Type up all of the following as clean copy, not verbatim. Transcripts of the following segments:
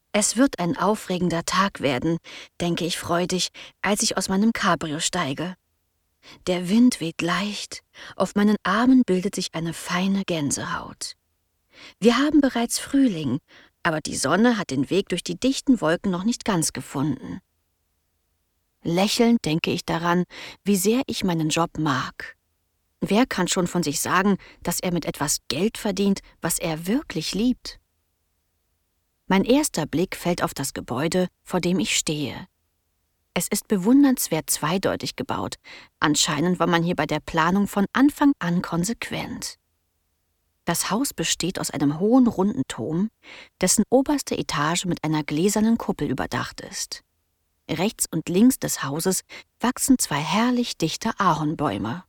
Es wird ein aufregender Tag werden, denke ich freudig, als ich aus meinem Cabrio steige. Der Wind weht leicht, auf meinen Armen bildet sich eine feine Gänsehaut. Wir haben bereits Frühling, aber die Sonne hat den Weg durch die dichten Wolken noch nicht ganz gefunden. Lächelnd denke ich daran, wie sehr ich meinen Job mag. Wer kann schon von sich sagen, dass er mit etwas Geld verdient, was er wirklich liebt? Mein erster Blick fällt auf das Gebäude, vor dem ich stehe. Es ist bewundernswert zweideutig gebaut. Anscheinend war man hier bei der Planung von Anfang an konsequent. Das Haus besteht aus einem hohen, runden Turm, dessen oberste Etage mit einer gläsernen Kuppel überdacht ist. Rechts und links des Hauses wachsen zwei herrlich dichte Ahornbäume.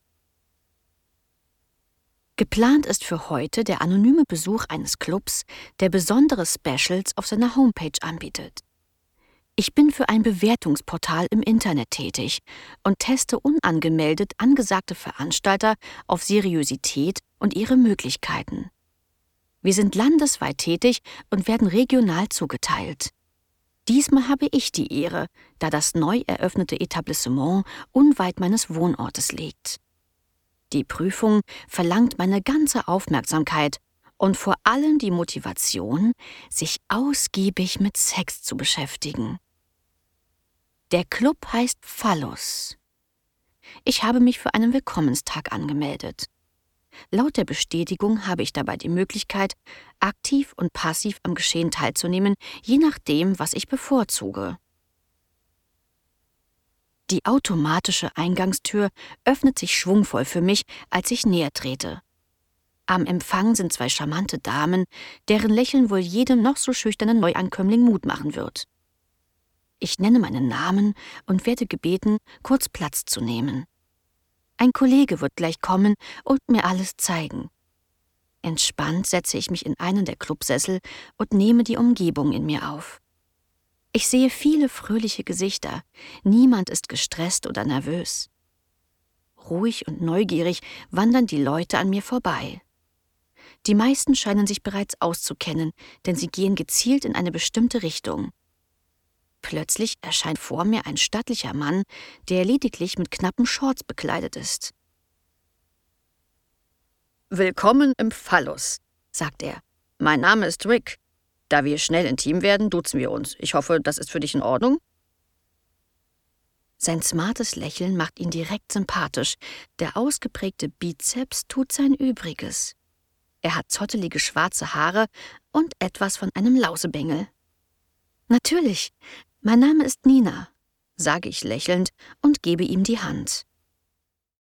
Geplant ist für heute der anonyme Besuch eines Clubs, der besondere Specials auf seiner Homepage anbietet. Ich bin für ein Bewertungsportal im Internet tätig und teste unangemeldet angesagte Veranstalter auf Seriosität und ihre Möglichkeiten. Wir sind landesweit tätig und werden regional zugeteilt. Diesmal habe ich die Ehre, da das neu eröffnete Etablissement unweit meines Wohnortes liegt. Die Prüfung verlangt meine ganze Aufmerksamkeit und vor allem die Motivation, sich ausgiebig mit Sex zu beschäftigen. Der Club heißt Phallus. Ich habe mich für einen Willkommenstag angemeldet. Laut der Bestätigung habe ich dabei die Möglichkeit, aktiv und passiv am Geschehen teilzunehmen, je nachdem, was ich bevorzuge. Die automatische Eingangstür öffnet sich schwungvoll für mich, als ich näher trete. Am Empfang sind zwei charmante Damen, deren Lächeln wohl jedem noch so schüchternen Neuankömmling Mut machen wird. Ich nenne meinen Namen und werde gebeten, kurz Platz zu nehmen. Ein Kollege wird gleich kommen und mir alles zeigen. Entspannt setze ich mich in einen der Clubsessel und nehme die Umgebung in mir auf. Ich sehe viele fröhliche Gesichter. Niemand ist gestresst oder nervös. Ruhig und neugierig wandern die Leute an mir vorbei. Die meisten scheinen sich bereits auszukennen, denn sie gehen gezielt in eine bestimmte Richtung. Plötzlich erscheint vor mir ein stattlicher Mann, der lediglich mit knappen Shorts bekleidet ist. »Willkommen im Phallus«, sagt er. »Mein Name ist Rick. Da wir schnell intim werden, duzen wir uns. Ich hoffe, das ist für dich in Ordnung?« Sein smartes Lächeln macht ihn direkt sympathisch. Der ausgeprägte Bizeps tut sein Übriges. Er hat zottelige schwarze Haare und etwas von einem Lausebengel. »Natürlich, mein Name ist Nina«, sage ich lächelnd und gebe ihm die Hand.